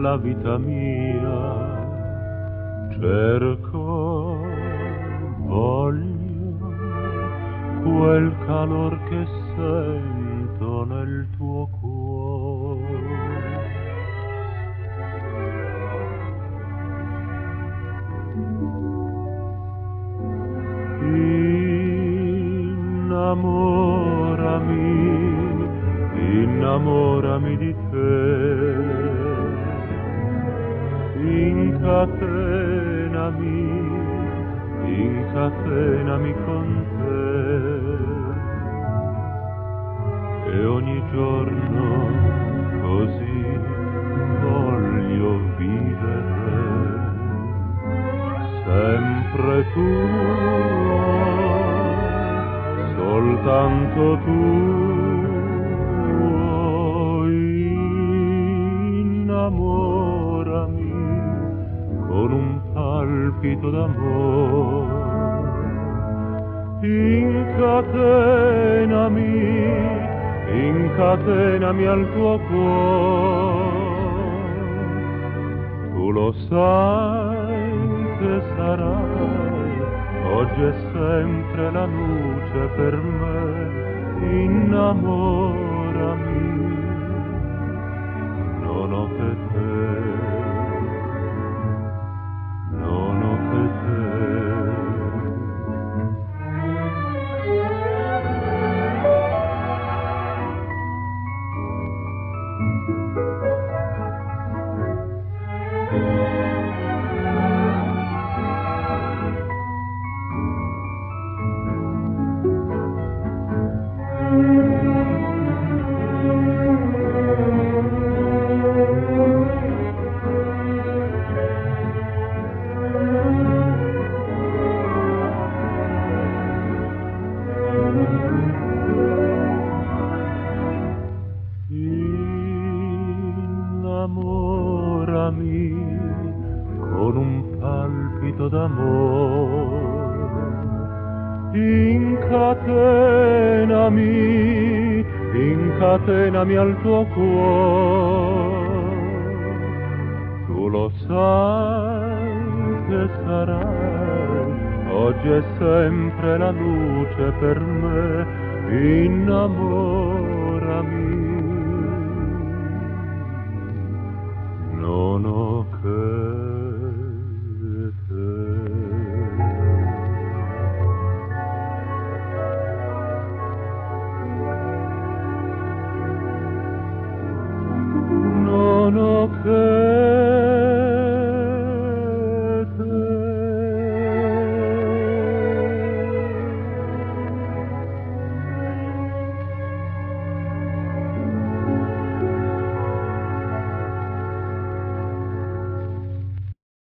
la vita mia. Cerco, voglio quel calor che sento nel tuo cuore. Innamorami di te, incatenami con te, e ogni giorno così voglio vivere, sempre tuo, soltanto tu. Innamorami con un palpito d'amore, incatenami al tuo cuore. Tu lo sai che sarai oggi e sempre la luce per me. Innamorami, non ho che te, non ho che te. Innamorami con un palpito d'amore, incatenami al tuo cuore. Tu lo sai che sarai oggi è sempre la luce per me. Innamorami.